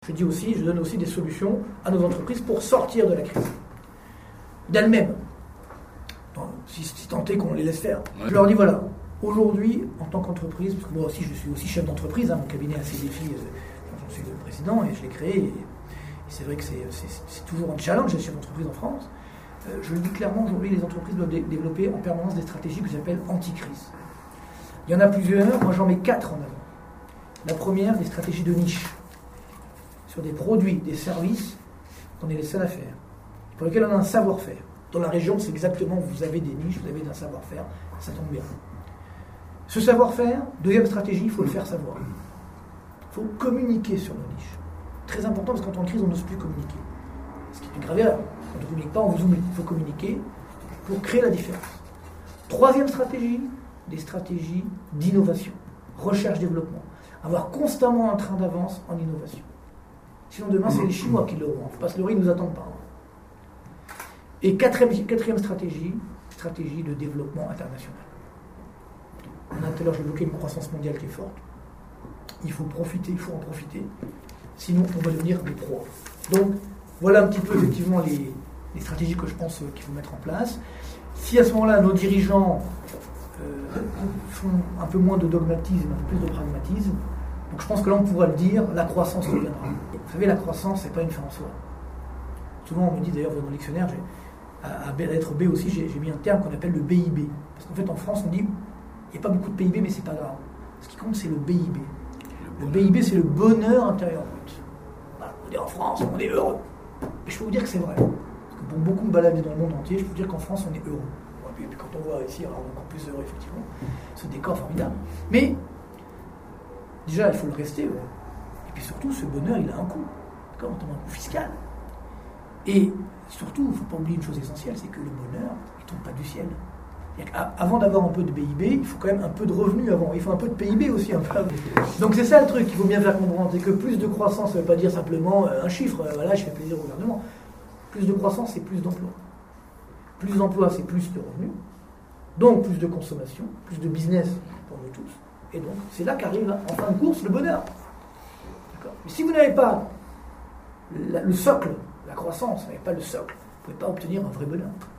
Je donne aussi des solutions à nos entreprises pour sortir de la crise. D'elles-mêmes, si tant est qu'on les laisse faire. Ouais. Je leur dis voilà, aujourd'hui, en tant qu'entreprise, parce que moi aussi je suis aussi chef d'entreprise, mon cabinet a ses défis, j'en suis le président et je l'ai créé, et c'est vrai que c'est toujours un challenge, les chefs d'entreprise en France. Je le dis clairement, aujourd'hui, les entreprises doivent développer en permanence des stratégies que j'appelle anti-crise. Il y en a plusieurs, moi j'en mets 4 en avant. La première, des stratégies de niche, sur des produits, des services qu'on est les seuls à faire, pour lesquels on a un savoir-faire. Dans la région, c'est exactement, vous avez des niches, vous avez un savoir-faire, ça tombe bien. Ce savoir-faire, deuxième stratégie, il faut le faire savoir. Il faut communiquer sur nos niches. Très important, parce qu'en temps de crise, on n'ose plus communiquer. Ce qui est une grave erreur. Quand on ne communique pas, on vous oublie. Il faut communiquer pour créer la différence. Troisième stratégie, des stratégies d'innovation, recherche-développement. Avoir constamment un train d'avance en innovation. Sinon, demain, c'est les Chinois qui l'auront. Il ne faut pas se leurrer, ils ne nous attendent pas. Et quatrième stratégie de développement international. Tout à l'heure, j'ai évoqué une croissance mondiale qui est forte. Il faut en profiter. Sinon, on va devenir des proies. Donc, voilà un petit peu, effectivement, les stratégies que je pense qu'il faut mettre en place. Si à ce moment-là, nos dirigeants font un peu moins de dogmatisme, un peu plus de pragmatisme, donc je pense que là, on pourra le dire, la croissance reviendra. Vous savez, la croissance, c'est pas une fin en soi. Souvent, on me dit, d'ailleurs, dans le dictionnaire, à la lettre B aussi, j'ai mis un terme qu'on appelle le BIB. Parce qu'en fait, en France, on dit, il n'y a pas beaucoup de PIB, mais c'est pas grave. Ce qui compte, c'est le BIB. Le BIB, c'est le bonheur intérieur brut. Voilà, on dit en France, on est heureux. Et je peux vous dire que c'est vrai. Parce que pour beaucoup me balader dans le monde entier, je peux vous dire qu'en France, on est heureux. Et puis quand on voit ici, alors on est encore plus heureux, effectivement. Ce décor formidable. Mais, déjà, il faut le rester heureux. Et puis surtout, ce bonheur, il a un coût. D'accord, notamment un coût fiscal. Et surtout, il ne faut pas oublier une chose essentielle, c'est que le bonheur, il ne tombe pas du ciel. Avant d'avoir un peu de BIB, il faut quand même un peu de revenus avant. Il faut un peu de PIB aussi. Un peu. Donc c'est ça le truc qu'il faut bien faire comprendre. C'est que plus de croissance, ça ne veut pas dire simplement un chiffre. Voilà, je fais plaisir au gouvernement. Plus de croissance, c'est plus d'emplois. Plus d'emplois, c'est plus de revenus. Donc plus de consommation, plus de business pour nous tous. Et donc c'est là qu'arrive en fin de course le bonheur. D'accord. Mais si vous n'avez pas le socle, la croissance, vous n'avez pas le socle, vous ne pouvez pas obtenir un vrai bonheur.